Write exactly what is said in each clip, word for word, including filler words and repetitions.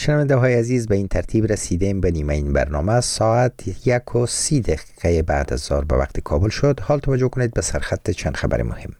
شنونده های عزیز، به این ترتیب رسیدیم به نیمه این برنامه. ساعت یک و سی دقیقه بعد از ظهر به وقت کابل شد. حال توجه کنید به سرخط چند خبر مهم.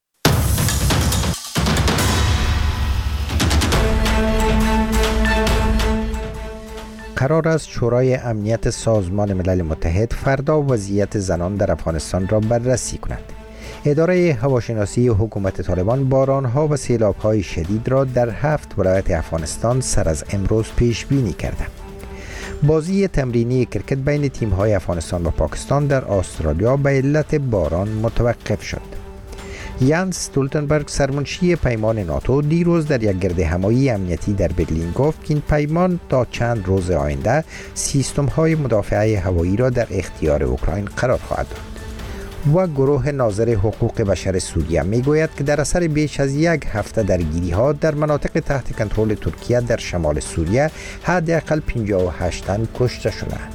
قرار است شورای امنیت سازمان ملل متحد فردا وضعیت زنان در افغانستان را بررسی کند. اداره هواشناسی حکومت طالبان بارانها و سیلاب‌های شدید را در هفت ولایت افغانستان سر از امروز پیش بینی کرده. بازی تمرینی کرکت بین تیم‌های افغانستان و پاکستان در استرالیا به علت باران متوقف شد. یانس استولتنبرگ سرمنشی پیمان ناتو دیروز در یک گردهمایی امنیتی در برلین گفت که این پیمان تا چند روز آینده سیستم‌های مدافعه هوایی را در اختیار اوکراین قرار خواهد داد. و گروه ناظر حقوق بشر سوریه میگوید که در اثر بیش از یک هفته درگیری ها در مناطق تحت کنترل ترکیه در شمال سوریه حداقل پنجاه و هشت تن کشته شدند.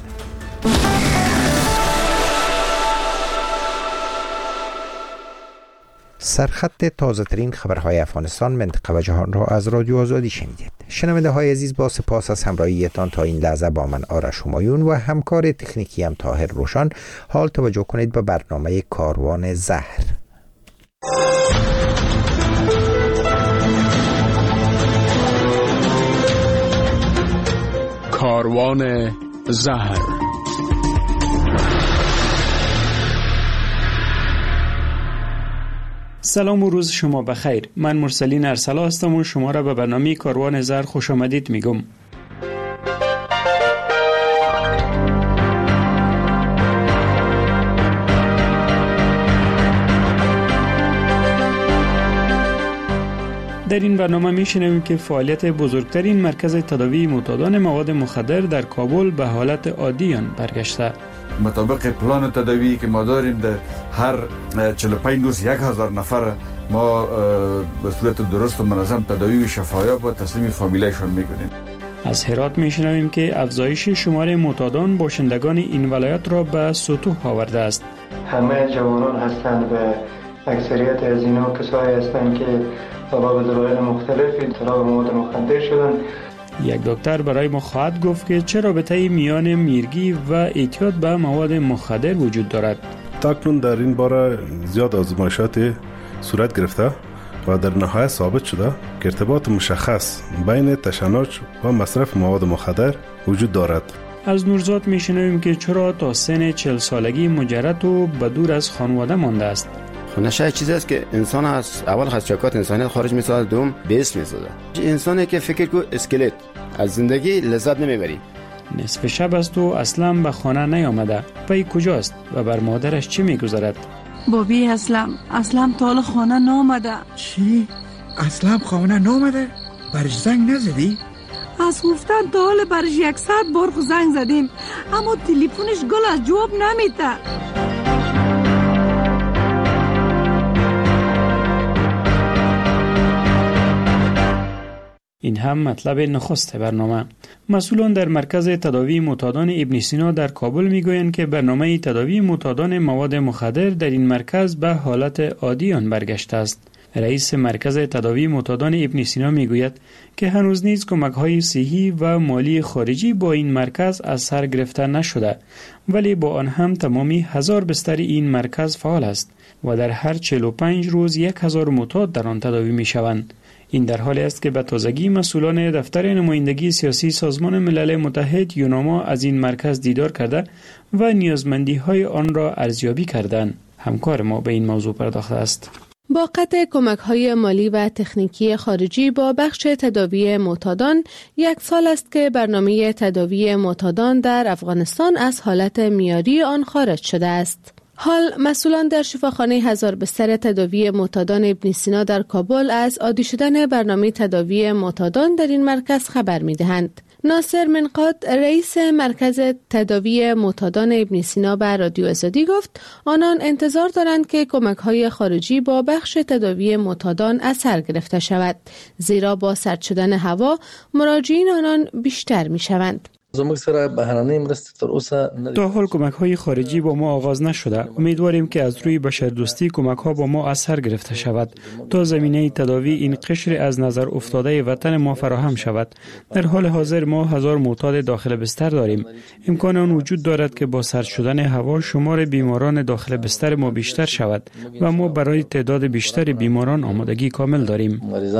سرخط تازه ترین خبرهای افغانستان، منطقه و جهان را از رادیو آزادی شنیدید. شنونده های عزیز، با سپاس از همراهیتان تا این لحظه با من آرش همایون و همکار تکنیکی هم طاهر روشن. حال توجه کنید به برنامه کاروان زهر. کاروان زهر. سلام و روز شما بخیر. من مرسلین ارسلا هستم و شما را به برنامه کاروان زهر خوش آمدید میگم. در این برنامه میشنویم که فعالیت بزرگترین مرکز تداوی معتادان مواد مخدر در کابل به حالت عادی آن برگشته. مطابق پلان تداوی که ما داریم در هر چهل و پنج روز یک هزار نفر ما به صورت درست و منظم تداوی و شفایاب و تسلیم فامیلایشون میکنیم. از هرات میشنویم که افزایش شمار معتادان باشندگان این ولایت را به سطوح آورده است. همه جوانان هستند و اکثریت از اینا کسایی هستند که طبعا به دلایل مختلفی طلب مواد مخدر شدن. یک دکتر برای ما خواهد گفت که چه رابطه‌ای میان میرگی و اعتیاد به مواد مخدر وجود دارد. تاکنون در این باره زیاد آزمایشات صورت گرفته و در نهایت ثابت شده که ارتباط مشخص بین تشنج و مصرف مواد مخدر وجود دارد. از نورزاد میشنویم که چرا تا سن چهل سالگی مجرد و بدور از خانواده مانده است. نشه چیزی است که انسان از اول خدشکات انسانیت خارج می‌سازد، دوم بیس می‌سازد. انسانی که فکر کو اسکلت از زندگی لذت نمیبری. نصف شب است و اصلا به خانه نیامده. پای کجاست و بر مادرش چی میگذارد؟ بابی اسلام اسلام تا حالا خانه نامده. چی؟ اسلام خانه نامده؟ برش زنگ نزدی؟ از گفتن تا حالا برش یکصد بار زنگ زدیم اما تلفنش گل از جواب نمیده. این هم مطلب نخست برنامه. مسئولان در مرکز تداوی معتادان ابن سینا در کابل میگویند که برنامه تداوی معتادان مواد مخدر در این مرکز به حالت عادی آن برگشته است. رئیس مرکز تداوی معتادان ابن سینا میگوید که هنوز نیز کمک‌های صحی و مالی خارجی با این مرکز از سر گرفته نشده، ولی با آن هم تمامی هزار بستر این مرکز فعال است و در هر چهل و پنج روز یک هزار معتاد در آن تداوی میشوند. این در حالی است که به تازگی مسئولان دفتر نمایندگی سیاسی سازمان ملل متحد یوناما از این مرکز دیدار کرده و نیازمندی‌های آن را ارزیابی کردند. همکار ما به این موضوع پرداخته است. با قطع کمک‌های مالی و تکنیکی خارجی با بخش تداوی معتادان، یک سال است که برنامه تداوی معتادان در افغانستان از حالت معیاری آن خارج شده است. حال مسئولان در شفاخانه هزار بستر تداوی معتادان ابن سینا در کابل از عادی شدن برنامه تداوی معتادان در این مرکز خبر می‌دهند. ناصر منقاد رئیس مرکز تداوی معتادان ابن سینا به رادیو آزادی گفت آنان انتظار دارند که کمک‌های خارجی با بخش تداوی معتادان اثر گرفته شود، زیرا با سرد شدن هوا مراجعین آنان بیشتر می‌شوند. زموږ سره بهرانه مرستې تر اوسه تا حال کمک های خارجی با ما آغاز نشده. امیدواریم که از روی بشردوستی کمک ها با ما اثر گرفته شود تا زمینه تداوی این قشر از نظر افتاده وطن ما فراهم شود. در حال حاضر ما هزار معتاد داخل بستر داریم. امکان آن وجود دارد که با سرد شدن هوا شمار بیماران داخل بستر ما بیشتر شود و ما برای تعداد بیشتر بیماران آمادگی کامل داریم.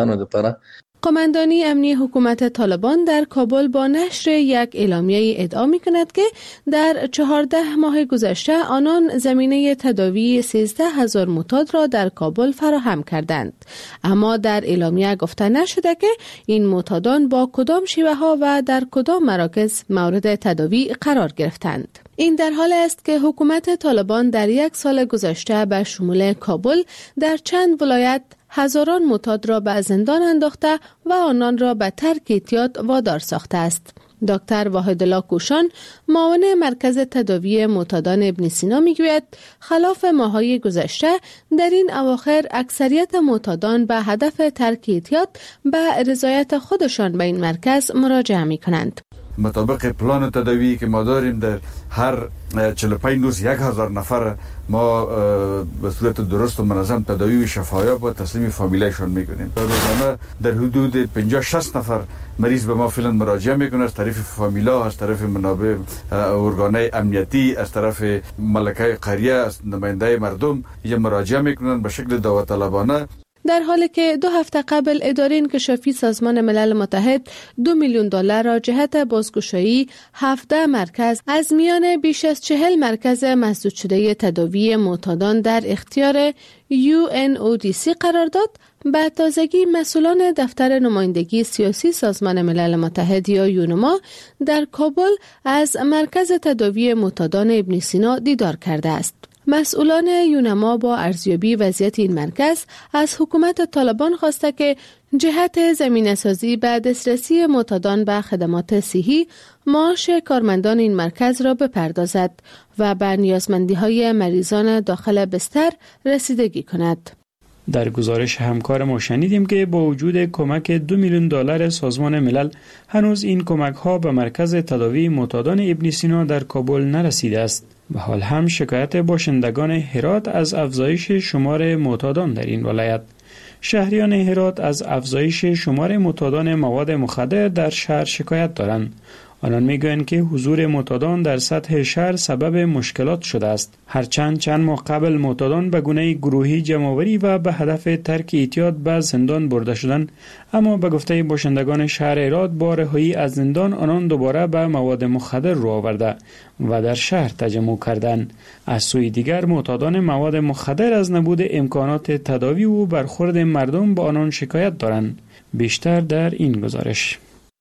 قماندانی امنی حکومت طالبان در کابل با نشر یک اعلامیه ادعا می‌کند که در چهارده ماه گذشته آنان زمینه تداوی سیزده هزار معتاد را در کابل فراهم کردند. اما در اعلامیه گفته نشده که این معتادان با کدام شیوه ها و در کدام مراکز مورد تداوی قرار گرفتند. این در حال است که حکومت طالبان در یک سال گذشته به شمول کابل در چند ولایت هزاران معتاد را به زندان انداخته و آنان را به ترک اعتیاد وادار ساخته است. دکتر واحدالله کوشان، معاون مرکز تداوی معتادان ابن سینا میگوید خلاف ماه‌های گذشته در این اواخر اکثریت معتادان به هدف ترک اعتیاد به رضایت خودشان به این مرکز مراجعه می‌کنند. مطابق پلان تداوی که ما داریم در هر چهل و پنج روز یک هزار نفر ما به صورت درست و منظم تداوی و شفایاب و تسلیم فامیلایشان میکنیم. روزانه در حدود پنجاه شصت نفر مریض به ما فعلا مراجعه میکنه از طرف فامیلا، از طرف منابع ارگانهای امنیتی، از طرف ملکه قریه، از نماینده مردم یا مراجعه میکنن به شکل داوطلبانه. در حالی که دو هفته قبل اداره انکشافی سازمان ملل متحد دو میلیون دلار را جهت بازگشایی هفده مرکز از میان بیش از چهل مرکز مسدود شده تداوی معتادان در اختیار یو ان او دی سی قرار داد، به تازگی مسئولان دفتر نمایندگی سیاسی سازمان ملل متحد یا یونما در کابل از مرکز تداوی معتادان ابن سینا دیدار کرده است. مسئولان یونما با ارزیابی وضعیت این مرکز از حکومت طالبان خواسته که جهت زمینه‌سازی به دسترسی معتادان به خدمات صحی، معاش کارمندان این مرکز را بپردازد و به نیازمندی‌های مریضان داخل بستر رسیدگی کند. در گزارش همکار ما شنیدیم که با وجود کمک دو میلیون دلار سازمان ملل هنوز این کمک ها به مرکز تداوی معتادان ابن سینا در کابل نرسیده است. به حال هم شکایت باشندگان هرات از افزایش شمار معتادان در این ولایت. شهریان هرات از افزایش شمار معتادان مواد مخدر در شهر شکایت دارند. آنان میگویند که حضور معتادان در سطح شهر سبب مشکلات شده است. هرچند چند ماه قبل معتادان به گونه گروهی جمع‌آوری و به هدف ترک اعتیاد به زندان برده شدند، اما به گفته باشندگان شهر هرات با رهایی از زندان آنان دوباره به مواد مخدر رو آورده و در شهر تجمع کردند. از سوی دیگر معتادان مواد مخدر از نبود امکانات تداوی و برخورد مردم با آنان شکایت دارند. بیشتر در این گزارش.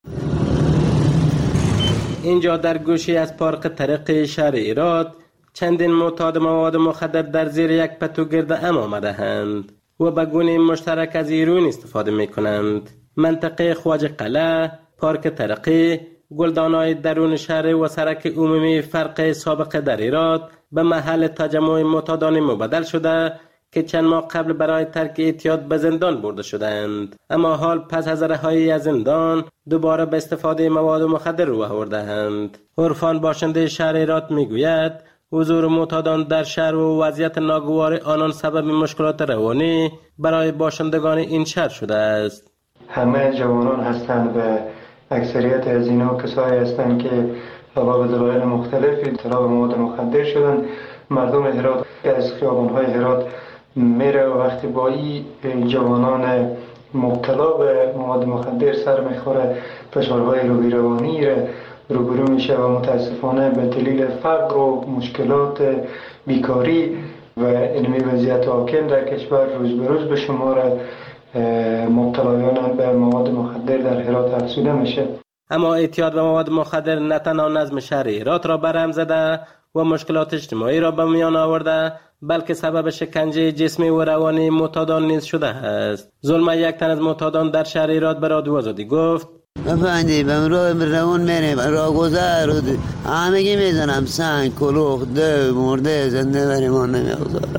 اینجا در گوشه از پارک طریق شهر هرات چندین معتاد مواد مخدر در زیر یک پتو گرد ام آمده اند و به گونه مشترک از هیروئین استفاده می کنند. منطقه خواجه قلعه، پارک طریقی، گلدانهای درون شهر و سرک عمومی فرق سابق در هرات به محل تجمع معتادان مبدل شده که چند ماه قبل برای ترک اعتیاد به زندان برده شدند، اما حال پس از رهایی از زندان دوباره به استفاده مواد مخدر رو آورده‌اند. عرفان باشنده شهر هرات میگوید حضور معتادان در شهر و وضعیت ناگوار آنان سبب مشکلات روانی برای باشندگان این شهر شده است. همه جوانان هستند و اکثریت از اینا کسایی هستند که به دلایل مختلفی طلب مواد مخدر شدند. مردم هرات از خیابان‌های هرات میره و وقتی با این جوانان مبتلا به مواد مخدر سر میخوره فشارهای روحی روانی روبرو میشه و متاسفانه به دلیل فقر و مشکلات بیکاری و علمی وضعیت حاکم در کشور روز به روز به شمار مبتلایان به مواد مخدر در هرات افزوده میشه. اما اعتیاد به مواد مخدر نه تنها نظم شهر هرات را برهم زده و مشکلات اجتماعی را به میان آورده، بلکه سبب شکنجه جسمی و روانی معتادان نیز شده است. ظلم یک تن از معتادان در شهر هرات به رادیو آزادی گفت: افندی به راه روان میریم، راه گذر رو همگی میزنم، سنگ، کلوخ، ده، مرده، زنده بریمان نمیگذارم.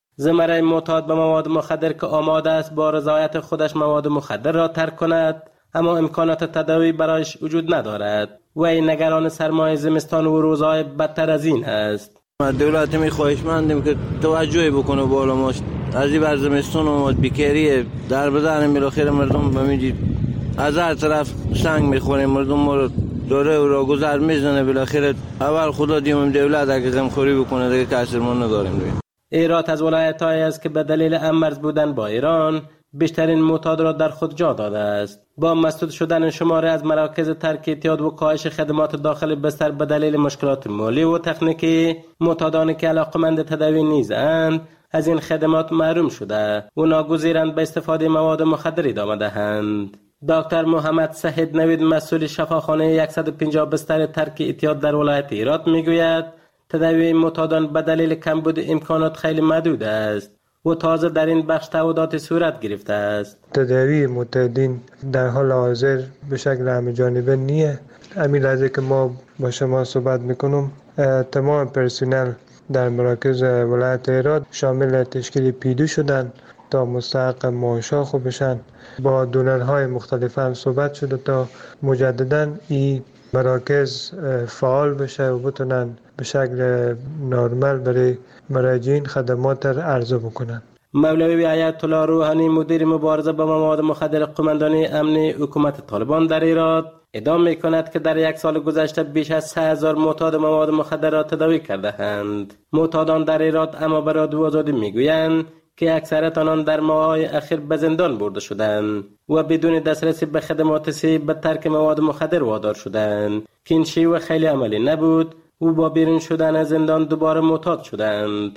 زمره معتاد به مواد مخدر که آماده است با رضایت خودش مواد مخدر را ترک کند، اما امکانات تداوی برایش وجود ندارد و این نگران سرمای زمستان و روزهای بدتر از این است. دولت می خواهشمندیم که توجهی بکنه بالا ما از این بر زمستان و بیکاری در بدن بالاخره مردم بمیدید از هر طرف سنگ میخوریم، مردم ما رو داره و را گذر میزنه. بالاخره اول خدا دیمم دولت اگه غمخوری بکنه دیگه کسر ما نداریم. هرات از ولایت‌هایی است که به دلیل امرز بودن با ایران بیشترین معتاد را در خود جا داده است. با مسدود شدن شماره از مراکز ترک اعتیاد و کاهش خدمات داخل بستر به دلیل مشکلات مالی و تکنیکی، معتادانی که علاقمند تداوی نیزند از این خدمات محروم شده و ناگزیرند به استفاده مواد مخدر ادامه دهند. دکتر محمد سهید نوید مسئول شفاخانه صد و پنجاه بستر ترک اعتیاد در ولایت هرات میگوید تداوی معتادان به دلیل کمبود امکانات خیلی محدود است و تازه در این بخش تعهدات صورت گرفته است. تداوی معتادین در حال حاضر به شکل همه جانبه نیه. همین لحظه که ما با شما صحبت میکنم تمام پرسنل در مراکز ولایت هرات شامل تشکیل پیدو شدن تا مستحق معاشا خوب بشن. با دونرهای مختلف هم صحبت شده تا مجددا این مراکز فعال بشه و بتونن به شکل نرمال برای مراجعین خدمات را عرضه بکنن. مولوی آیت الله روحانی مدیر مبارزه با مواد مخدر قماندانی امنی حکومت طالبان در هرات ادعا می‌کند که در یک سال گذشته بیش از سه هزار معتاد مواد مخدر را تداوی کرده‌اند. معتادان در هرات اما به رادیو آزادی میگویند که اکثریت آنان در ماه‌های اخیر به زندان برده شدند و بدون دسترسی به خدمات صحی به ترک مواد مخدر وادار شدند که این شیوه خیلی عملی نبود و با بیرون شدن از زندان دوباره معتاد شدند.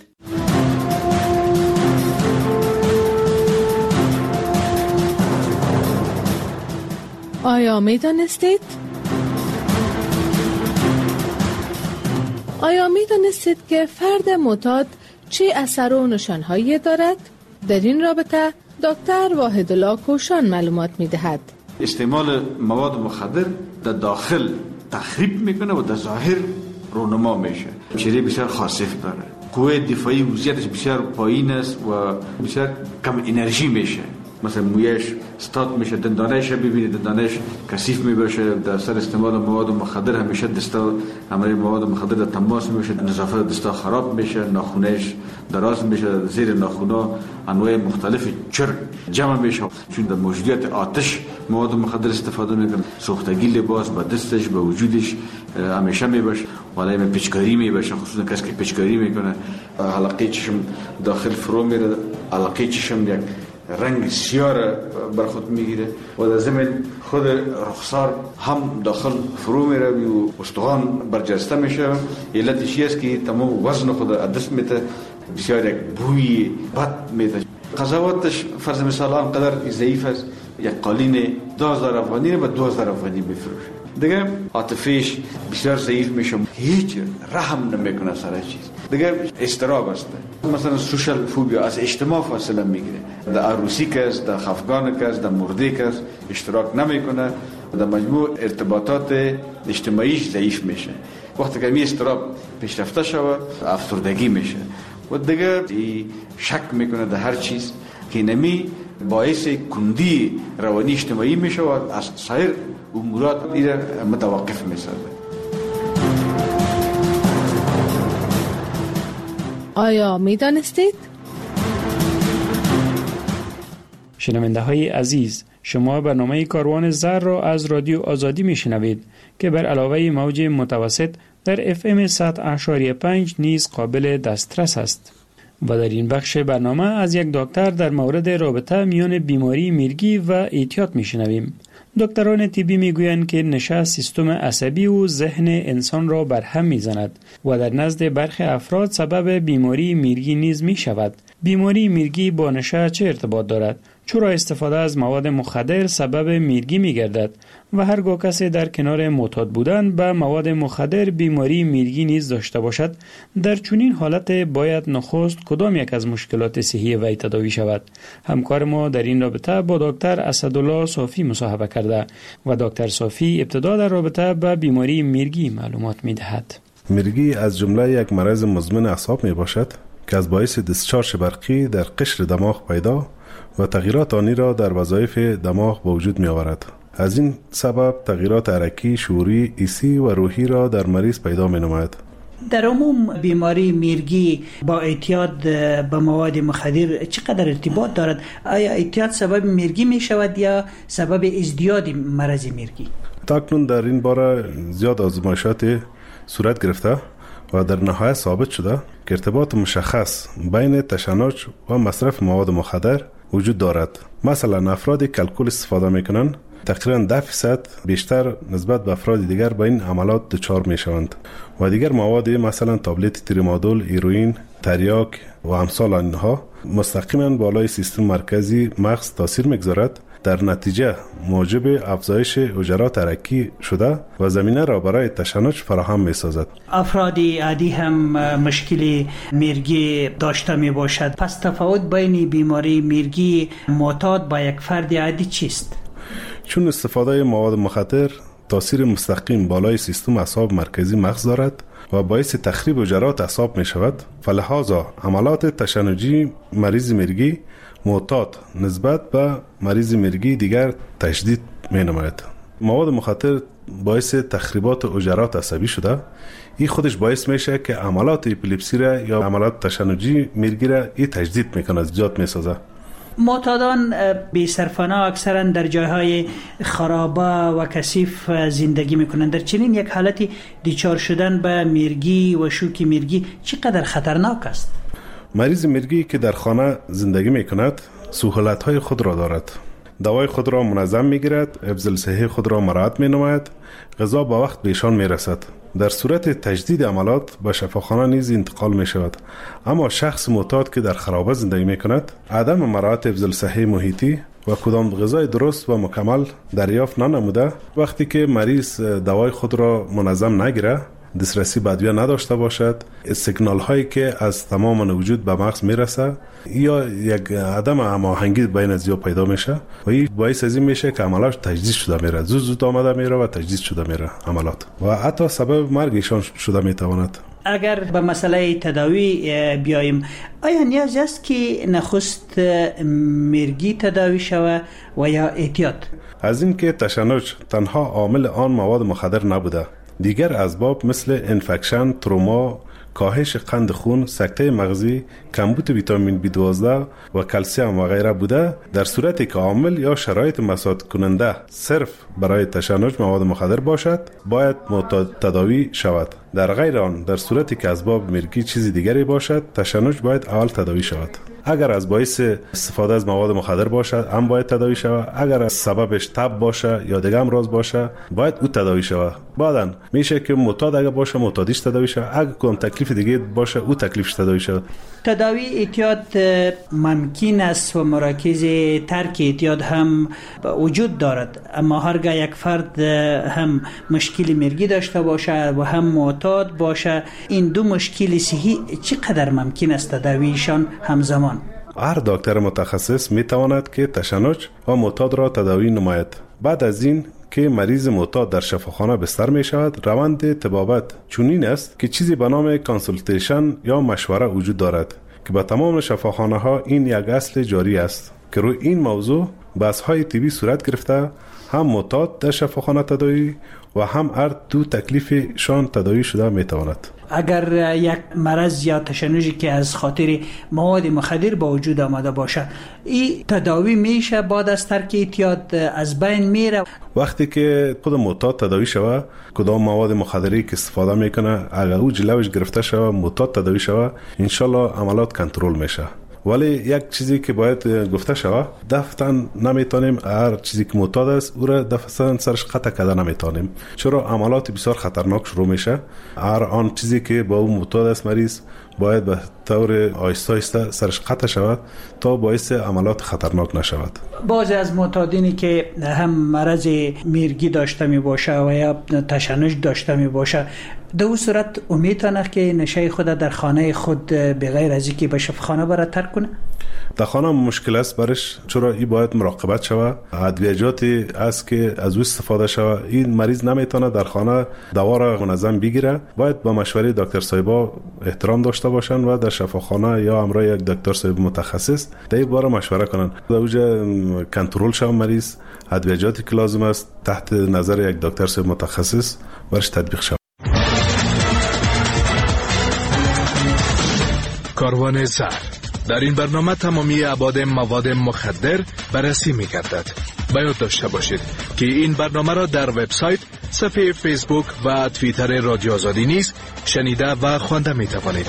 آیا می دانستید؟ آیا می دانستید که فرد معتاد چه اثر و نشانهایی دارد؟ در این رابطه دکتر واحدالله کوشان معلومات می دهد. استعمال مواد مخدر در داخل تخریب میکنه و در ظاهر رونما میشه. چهره بسیار خاصف داره. قوه دفاعی وضعیتش بسیار پایین است و بسیار کم انرژی میشه. مثلا مویش استاد میشه، دندانش ببینید دندانش کثیف میباشه در اثر استعمال مواد مخدر. همیشه دستا همراه مواد مخدر در تماس میشه، نظافت دستا خراب میشه، ناخونش دراز میشه، زیر ناخونا انواع مختلف چرک جمع میشه چون در موجودیت آتش مواد مخدر استفاده میکنه. سوختگی لباس با دستش با وجودش همیشه میباشه، ولی من پیچکاری میباشه، خصوصا کسی که پیچکاری میکنه حلقه چشم داخل فرو میره، حلقه چشم یک رنگ سیاه بر خود میگیره و در ضمن خود رخسار هم داخل فرو میره و استخوان برجسته میشه. علتش است که تمام وزن خود دست میده، بسیار یک بوی بد میده. قضاوتش فرض مثال آنقدر ضعیف است، یک قالین دو هزار افغانی به دو هزار افغانی بفروشه. دیگه عاطفیش بسیار ضعیف میشه، هیچ رحم نمیکنه سر چیز. دیگه استراب است. مثلا سوشال فوبیا، از اجتماع فاصله میگیره. در عروسی کس، در خفگان کس، در مرده کس اشتراک نمیکنه. در مجموع ارتباطات اجتماعیش ضعیف میشه. وقتی که می استراب پیشرفته شود افسردگی میشه و دیگه شک میکنه در هر چیز که نمی باعث کندی روانی اجتماعی میشه و از سایر امورات ایره متوقف میسازه. آیا می دانستید؟ شنونده های عزیز، شما برنامه کاروان زر را از رادیو آزادی می شنوید که بر علاوه موج متوسط در اف ام صد اشاریه پنج نیز قابل دسترس است. و در این بخش برنامه از یک دکتر در مورد رابطه میان بیماری میرگی و اعتیاد می شنویم. دکتران طبی می گویند که نشه سیستم عصبی و ذهن انسان را برهم می زند و در نزد برخی افراد سبب بیماری میرگی نیز می شود. بیماری میرگی با نشه چه ارتباط دارد؟ چرا استفاده از مواد مخدر سبب میرگی می گردد؟ و هرگاه کسی در کنار معتاد بودن به مواد مخدر بیماری میرگی نیز داشته باشد، در چنین حالت باید نخست کدام یک از مشکلات صحی وی تداوی شود؟ همکار ما در این رابطه با دکتر اسدالله صافی مصاحبه کرده و دکتر صافی ابتدا در رابطه با بیماری میرگی معلومات می دهد. میرگی از جمله یک مرض مزمن اعصاب می باشد که از باعث دیسچارژ برقی در قشر دماغ پیدا و تغییرات آنی را در وظایف دماغ به وجود می آورد. از این سبب تغییرات حرکی، شعوری، حسی و روحی را در مریض پیدا می نماید. در عموم بیماری میرگی با اعتیاد به مواد مخدر چقدر ارتباط دارد؟ آیا اعتیاد سبب میرگی می شود یا سبب ازدیاد مرض میرگی؟ تاکنون در این باره زیاد آزمایشات صورت گرفته و در نهایت ثابت شده که ارتباط مشخص بین تشنج و مصرف مواد مخدر وجود دارد. مثلا افرادی که الکل استفاده میکنند تقریبا ده فیصد بیشتر نسبت به افراد دیگر به این عملات دچار میشوند و دیگر مواد مثلا تابلت تریمادول، هیروئین، تریاک و امثال آنها مستقیما بالای سیستم مرکزی مغز تاثیر میگذارد، در نتیجه موجب افزایش حجرات حرکی شده و زمینه را برای تشنج فراهم می سازد. افرادی عادی هم مشکل میرگی داشته می باشد. پس تفاوت بین بیماری میرگی معتاد با یک فرد عادی چیست؟ چون استفاده مواد مخدر تاثیر مستقیم بالای سیستم اعصاب مرکزی مغز دارد و باعث تخریب حجرات اعصاب می شود، فلهذا عملات تشنجی مریض میرگی معتاد نسبت به مریض میرگی دیگر تشدید می نماید. مواد مخدر باعث تخریبات حجرات عصبی شده، این خودش باعث میشه که عملات اپیلپسی را یا عملات تشنجی میرگی را این تجدید میکنه، زیاد میسازه. معتادان بی سرپناه اکثرا در جایهای خرابه و کثیف زندگی میکنند. در چنین یک حالتی دچار شدن به میرگی و شوک میرگی چقدر خطرناک است؟ مریض میرگی که در خانه زندگی میکند سهولت‌های خود را دارد. دوای خود را منظم میگیرد، حفظ الصحه خود را مراعات مینماید، غذا با وقت به ایشان میرسد. در صورت تجدید عملات به شفاخانه نیز انتقال می شود. اما شخص معتاد که در خرابه زندگی می کند عدم مراعات حفظ الصحه محیطی و کدام غذای درست و مکمل دریافت ننموده، وقتی که مریض دوای خود را منظم نگیره، دسترسی به ادویه نداشته باشد، سیگنال هایی که از تمام وجود به مغز میرسه یا یک عدم هماهنگی بین ازیا پیدا میشه و این باعث از این میشه که عملات تجدید شده میره، زود زود آمده میره و تجدید شده میره عملات و حتی سبب مرگ ایشان شده میتواند. اگر به مسئله تداوی بیاییم، آیا نیاز است که نخست میرگی تداوی شود و یا اعتیاد؟ از این که تشنج تنها عامل آن مواد مخدر نبوده، دیگر اسباب مثل انفکشن، تروما، کاهش قند خون، سکته مغزی، کمبود ویتامین بی دوازده و کلسیم و غیره بوده. در صورتی که عامل یا شرایط مساعد کننده صرف برای تشنج مواد مخدر باشد، باید معتاد تداوی شود. در غیر آن، در صورتی که اسباب میرگی چیزی دیگری باشد، تشنج باید اول تداوی شود. اگر از باعث استفاده از مواد مخدر باشد، هم باید تداوی شود. اگر از سببش تب باشه یا دیگه امراض باشه، باید او تداوی شود. بعداً میشه که معتاد اگر باشه معتادیش تداوی شود، اگر کوم تکلیف دیگه باشه او تکلیفش تداوی شود. تداوی اعتیاد ممکن است و مراکز ترک اعتیاد هم وجود دارد، اما هرگاه یک فرد هم مشکل میرگی داشته باشه و هم معتاد باشه، این دو مشکل صحی چقدر ممکن است تداویشان همزمان؟ هر دکتر متخصص میتواند که تشنج و معتاد را تداوی نماید. بعد از این که مریض معتاد در شفاخانه بستر می شود، روند طبابت چنین است که چیزی به نام کانسولتیشن یا مشوره وجود دارد که به تمام شفاخانه ها این یک اصل جاری است که روی این موضوع بحث های طبی صورت گرفته، هم معتاد در شفاخانه تداوی و هم هر دو تکلیفشان تداوی شده می تواند. اگر یک مرض یا تشنجی که از خاطر مواد مخدر با وجود آمده باشه، این تداوی میشه بعد از ترک اعتیاد از بین میره؟ وقتی که خود معتاد تداوی شوه، کدام مواد مخدری که استفاده میکنه اگر او جلوش گرفته شوه، معتاد تداوی شوه، انشالله عملات کنترل میشه. ولی یک چیزی که باید گفته شوه، دفعتاً نمیتونیم هر چیزی که معتاد است او را دفعتاً سرش قطع کرده نمیتونیم، چرا عملات بسیار خطرناک شروع میشه. هر آن چیزی که با او معتاد است مریض باید به طور آهسته آهسته سرش قطع شود تا باعث عملات خطرناک نشود. بعضی از معتادینی که هم مرض میرگی داشته می باشه و یا تشنج داشته می باشه، در اون صورت امیدانه که نشه خود در خانه خود بغیر از اینکه به شفاخانه برای ترک کنه؟ در خانه مشکل است برش، چرا این باید مراقبت شود. ادویجاتی است که از او استفاده شود، این مریض نمیتونه در خانه دوا را منظم بگیره. باید با مشوره دکتر صاحبا احترام داشته باشند و در شفاخانه یا همراه یک دکتر صاحب متخصص در این باره مشوره کنن. در اوجه کنترل شو مریض، ادویجاتی که لازم است تحت نظر یک دکتر صاحب متخصص برش تطبیق شود. کاروان زهر. در این برنامه تمامی ابعاد مواد مخدر بررسی می‌گردد. باید داشته باشید که این برنامه را در وبسایت، صفحه فیسبوک و توییتر رادیو آزادی نیز شنیده و خوانده می‌توانید.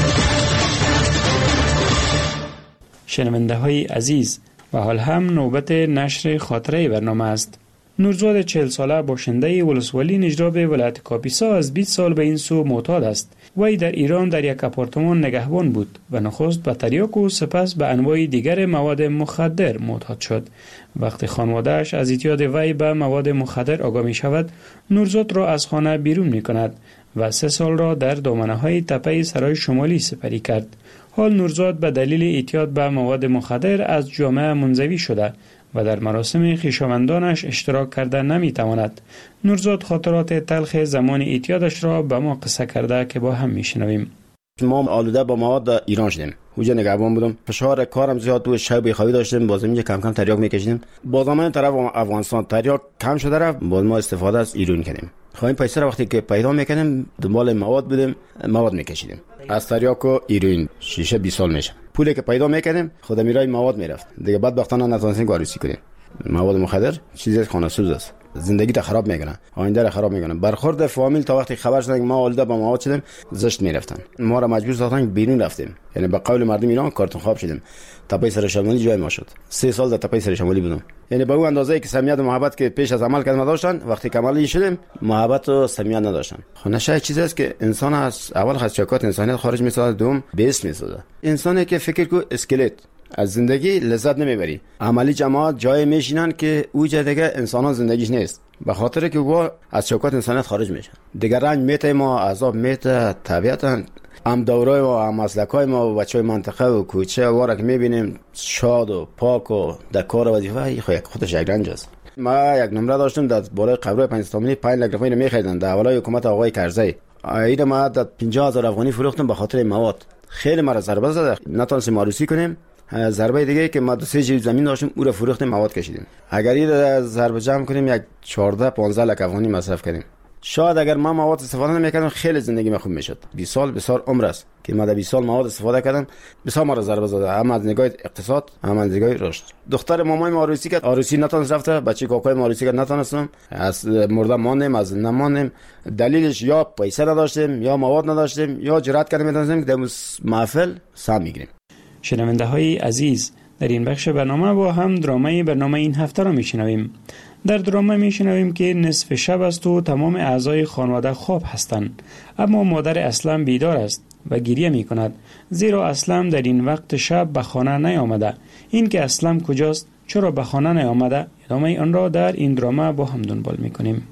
شنونده های عزیز، و حال هم نوبت نشر خاطره برنامه است. نورزاد چهل ساله باشنده ولسوالی نجراب ولایت کاپیسا از بیست سال به این سو معتاد است. وی در ایران در یک آپارتمان نگهبان بود و نخست به تریاک و سپس به انواع دیگر مواد مخدر معتاد شد. وقتی خانواده‌اش از اعتیاد وی به مواد مخدر آگاه می شود، نورزاد را از خانه بیرون می کند و سه سال را در دامنه های تپه سرای شمالی سپری کرد. حال نورزاد به دلیل اعتیاد به مواد مخدر از جامعه منزوی شده و در مراسم خویشاوندانش اشتراک کرده نمی تواند. نورزاد خاطرات تلخ زمان اعتیادش را به ما قصه کرده که با هم می شنویم. ما آلوده با مواد ایران شدیم. اونجا نگهبان بودم. فشار کارم زیاد بود، شب خوابی داشتیم، بازم اینجا کم کم تریاک میکشیدیم. بازم این طرف افغانستان تریاک کم شده رفت، باز ما استفاده از ایران کردیم. خواهیم پیسه را وقتی که پیدا میکنیم دنبال مواد بودیم، مواد میکشیدیم. از تریاک و ایران شیشه بیست سال میشه. پولی که پیدا میکردیم خود میرای مواد میرفت. دیگه بعد وقتا نتونستیم کاریسی کنیم. مواد مخدر چیزی خانه سوز است. زندگی تا خراب میکنه، آینده را خراب میکنه. برخورد فامیل تا وقتی خبر شدن ما آلوده با مواد شدیم زشت میرفتن. ما را مجبور ساختن بیرون رفتیم. یعنی به قول مردم ایران کارتون خواب شدیم. تپه سر شمالی جای ما شد. سه سال در تپه سر شمالی بودم. یعنی به اون اندازه‌ای که صمیمیت و محبت که پیش از عمل کردن داشتن، وقتی کمالی شدیم محبت و صمیمیت نداشتن. نشه چیزی است که انسان از اول خاصیت انسانیت خارج میسازه، دوم بیس میسازه. انسانی که فکر کو اسکلت از زندگی لذت نمیبری. عملی جماعت جای میشینن که او جای دیگه انسان ها زندگیش نیست، به خاطر که او از شوکات انسانیت خارج میشن. دیگه رنج میته ما، عذاب میته، طبیعتا هم دورای ما، هم مسلکای ما و بچهای منطقه و کوچه واره که میبینیم شاد و پاک و در کار وظیفه، خود خودش یک رنج است. ما یک نمره داشتم در بالای قبرای پنجستانی پنج لک روپیه میخریدن در اولای حکومت آقای کرزی. اینا ما در پنجاه هزار افغانی فروختم به خاطر مواد. خیلی مرا ضربه زد، نتونستیم عروسی کنیم. ضربه دیگه که ما دو سه جیب زمین داشتیم او را فروختیم مواد کشیدیم. اگر این ضربه جمع کنیم یک چهارده پانزده لک افغانی مصرف کردیم. شاید اگر ما مواد استفاده نمیکردم خیلی زندگی من خوب میشد. بیست سال بسیار عمر است که ما در بیست سال مواد استفاده کردم، بسیار ما را ضربه زده، هم از نگاه اقتصاد هم از نگاه رشد. دختر مامای ما عروسی کرد، عروسی نتونست رفته، بچه کاکای ما عروسی کرد نتونستم، از مرده ماندیم، از نماندیم. دلیلش یا پیسه نداشتیم یا مواد نداشتیم یا جرأت کردیم میتونستیم که در محفل سهم میگیریم. شنونده های عزیز، در این بخش برنامه با هم درامه برنامه این هفته را میشنویم. در درامه میشنویم که نصف شب است و تمام اعضای خانواده خواب هستند، اما مادر اسلم بیدار است و گریه می کند، زیرا اسلم در این وقت شب به خانه نیامده. این که اسلم کجاست، چرا به خانه نیامده، ادامه آن را در این درامه با هم دنبال میکنیم.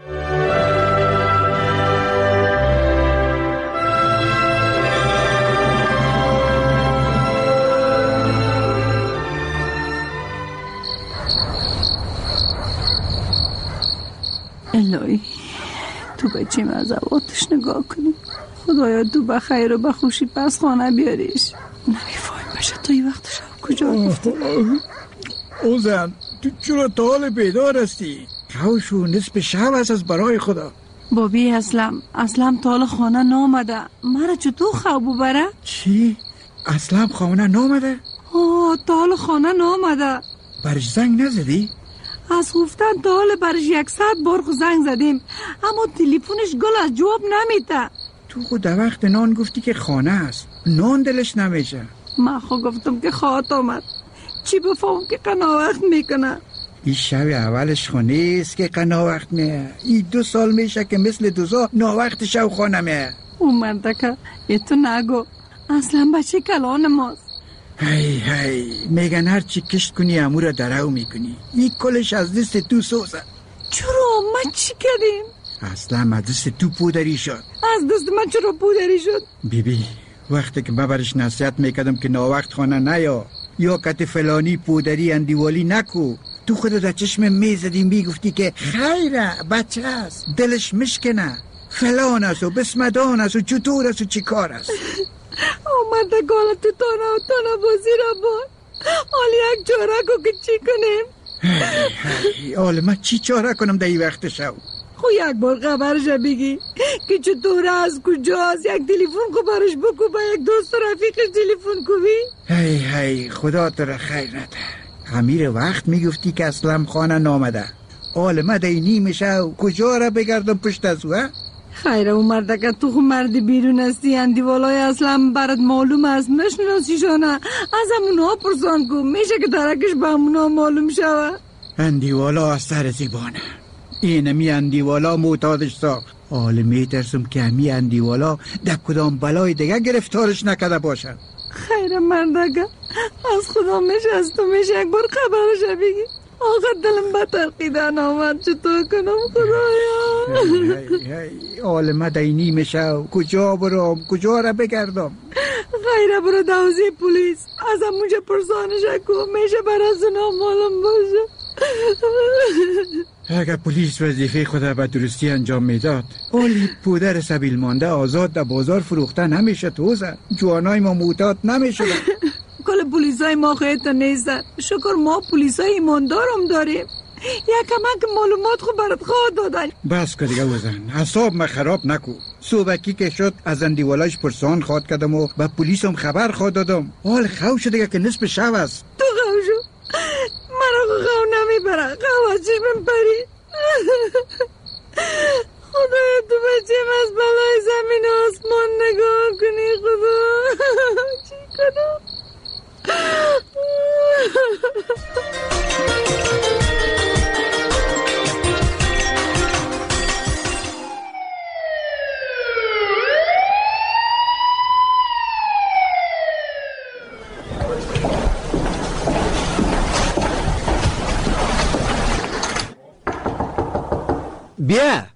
الهی تو بچه من از آتش نگاه کنی، خدایا تو بخیر و بخوشی پس خانه بیاریش. نمیفایم بشه تا این وقت شب کجا رفته. او زن تو چرا تا حال بیدار هستی؟ خوشو نصف شب هست از برای خدا. بابی اسلم اسلم تا حال خانه نامده، مرا چطور خواب بره؟ چی؟ اسلم خانه نامده؟ آه تا حال خانه نامده. برش زنگ نزدی؟ از گفتن تا حال برش یکصد بار خو زنگ زدیم اما تلفنش گل از جواب نمیده. تو خود در وقت نان گفتی که خانه است، نان دلش نمیشه. من خو گفتم که خواهد آمد، چی بفهم که قناوقت میکنه. این شب اولش خونه است که قناوقت میه، این دو سال میشه که مثل دوزا ناوقت شب خانه میه. اون مردکه یه تو نگو، اصلا بچه کلان ماست. هی هی میگن هر چی کشت کنی امورا درو میکنی، این کلش از دست تو سوزه. چرا ما چی کردیم؟ اصلا از دست تو پودری شد. از دست من چرا پودری شد؟ بیبی وقتی که من برش نصیحت میکردم که ناوقت خانه نیا یا کت فلانی پودری اندیوالی نکو، تو خودت در چشم میزدی میگفتی که خیره بچه است، دلش مشکنه، فلان است و بسمدان است و چطور است و چی کار است. آمد گالت تانا و تانا بازی را بار. حالی یک چاره کو که چی کنیم؟ حالا من چی چاره کنم در این وقت شو؟ خو یک بار خبرش بگی که چطور از کجاست، یک تلفن کو برش بکو، با یک دوست و رفیقش تلفن کو بی. هی هی خدا تو را خیر نده. امیر وقت میگفتی که اسلم خانه نامده. حالا من در نیمه شو کجا را بگردم پشت از او؟ خیره او مرده که تو خو مردی بیرون هستی، اندیوالای اسلم برات معلوم است، نشناسیشانه. از همونا پرسان کو، میشه که درکش به همونا معلوم شوه. اندیوالا از سر زیبانه. اینمی اندیوالا معتادش ساخت. حالا میترسم که همی اندیوالا در کدام بلای دیگه گرفتارش نکده باشد. خیره مردگه از خدا میشه از تو میشه یک بار خبرش بگی. آخر دلم به ترقیدن آمد، چطور کنم خدایا. حالا من در نیمه شو کجا برام، کجا را بگردم؟ خیره برو دوزی پولیس، از همونجا پرسانش کن، میشه برای اونا معلوم باشه. اگر پلیس وظیفه خود به درستی انجام میداد، اولی پودر سبیل مانده آزاد در بازار فروخته نمیشه. توزه جوانای ما معتاد نمیشه. کل پلیسای ما خیلی نیستن، شکر ما پلیسای ایماندارم داریم. یک کمک معلومات خو برات خواه دادن. بس که دیگه وزن حساب ما خراب نکو. صوبکی که شد از اندیوالاش پرسان خواد کردم و به پلیسم خبر خواد دادم. حال خو شد دیگه که نصف شب است. تو خو شو مرا خو خو نمیبره، خو از چشمم پری. خدایا تو بچیم از بلای زمین و آسمان نگاه کنی خدا. چی کنم؟ بیا.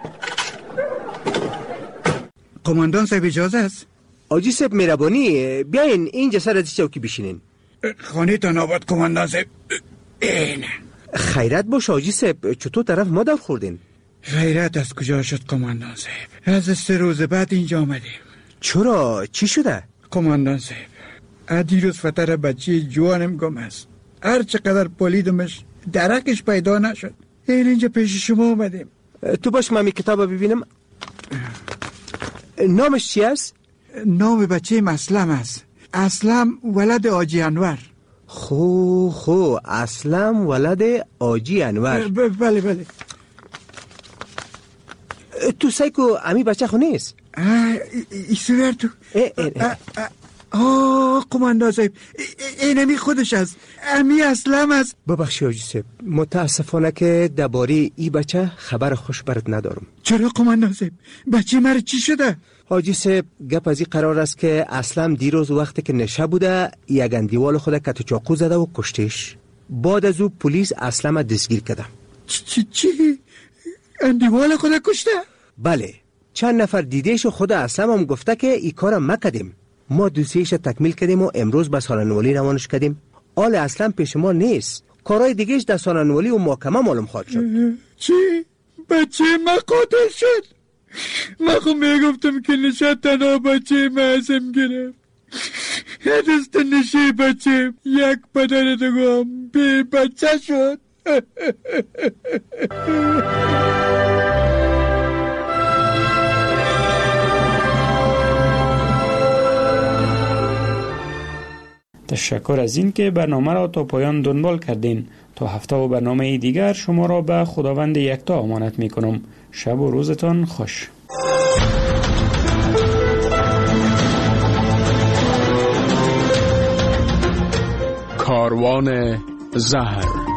قماندان صاحب اجازه است؟ آجی صاحب مهربانی بیاین اینجا سر از چوکی بشینین. خانه تا ناباد قماندان صاحب. این خیرت باش آجی صاحب، چطور طرف ما در خوردین؟ خیرت از کجا شد قماندان صاحب؟ از سه روز بعد اینجا آمدیم. چرا؟ چی شده؟ قماندان صاحب دیروز فتر بچه جوانم گم است. هر چقدر پالیدمش درکش پیدا نشد. این اینجا پیش شما آمدیم. تو باش من کتاب ببینم. نامش چی است؟ نام بچه اسلم است. اسلم ولد آجی انور. خو خو اسلم ولد آجی انور. بله بله. تو سایکو امی بچه خو نیست؟ ایسویر تو. آه قماندان صاحب این امی خودش است. امی اسلم است. ببخشی آجی صاحب، متاسفانه که درباره ای بچه خبر خوش برات ندارم. چرا قماندان صاحب؟ بچه مرا چی شده؟ حاجی صاحب گپ از این قرار است که اسلم دیروز وقتی که نشه بوده یک اندیوال خود کت چاقو زده و کشتش. بعد از او پلیس اسلم دستگیر کرده. چی چی؟ اندیوال خود کشته؟ بله، چند نفر دیدهش و خود اسلم هم گفته که این کار مکدیم. ما دوسیهش تکمیل کردیم و امروز به سالنوالی روانش کردیم. آل اسلم پیش ما نیست، کارهای دیگهش در سالنوالی و محکمه معلوم خواهد شد. چی؟ بچه ما قاتل شد؟ من خود میگفتم که نشه تنها بچه معصم گرفت. دست نشه بچه یک پدر دیگه بی بچه شد. تشکر از این که برنامه را تا پایان دنبال کردین. تا هفته و برنامه دیگر شما را به خداوند یکتا امانت می کنم. شب و روزتان خوش. کاروان زهر